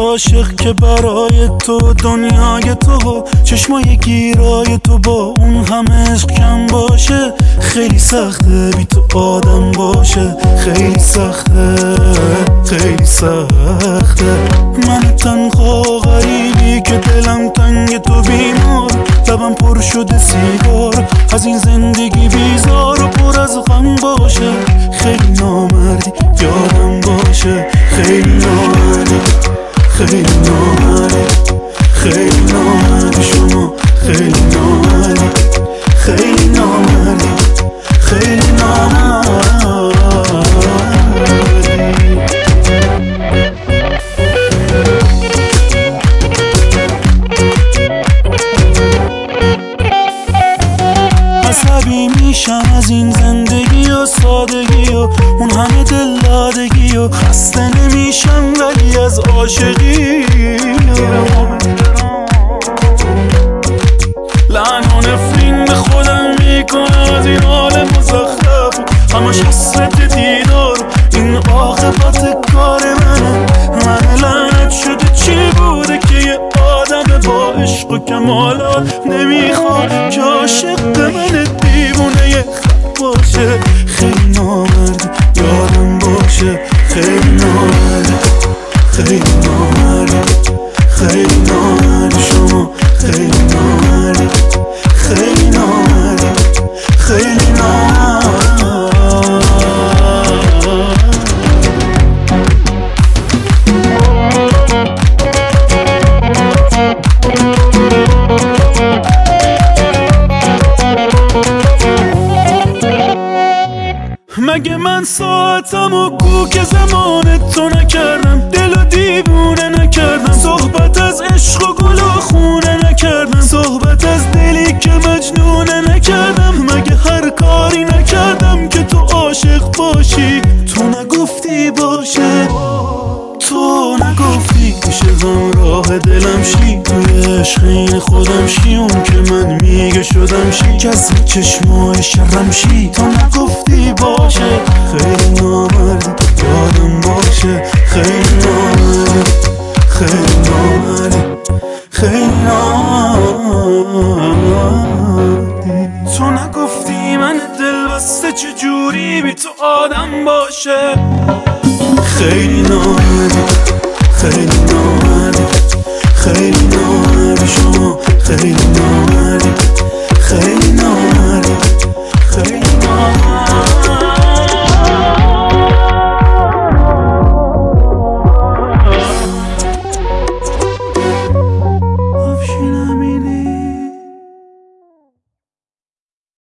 عاشق که برای تو دنیای تو چشمای گیرای تو با اون همه عشق کم باشه خیلی سخته بی تو آدم باشه خیلی سخته خیلی سخته من تنها غریبی که دلم تنگ تو بیمار لبم پر شده سیگار از این زندگی بیزار و پر از غم باشه خیلی نامردی یادم باشه خیلی نامردی خیلی نامردی خیلی نامردی شما خیلی نامردی خیلی نامردی خیلی نامردی عصبی میشم از این زندگی و سادگی و اون همه دلدادگی و خسته نمیشم ولی از عاشقی لعن و نفرین به خودم میکنم از این حال مزخرف همش حسرت دیدار این عاقبت کار من لعنت شده چی بوده که یه آدم با عشق و کمالات نمیخواد که عاشق من دیوونه خط باشه خیلی نامردی یادم باشه خیلی نامردی خیلی نامردی خیلی نامردی شما خیلی نامردی خیلی نامردی خیلی نامردی مگه من ساعتم و کوک زمان تو نکردم دل و دیوونه نکردم صحبت از عشق و گل و خونه نکردم صحبت از دلی که مجنونه نکردم مگه هر کاری نکردم که تو عاشق باشی تو نگفتی باشه تو نگفتی میشه غم راه دلم شی توی عشق این خودم شی اون که من میگه شدم شی کسی چشمای شرم شی تو نگفتی باشه خیلی نامردی یادم باشه خیلی نامردی خیلی نامردی خیلی نامردی تو نگفتی من دل بسته چجوری بی تو آدم باشه خیلی نامردی خیلی نامردی خیلی نامردی شما خیلی نامردی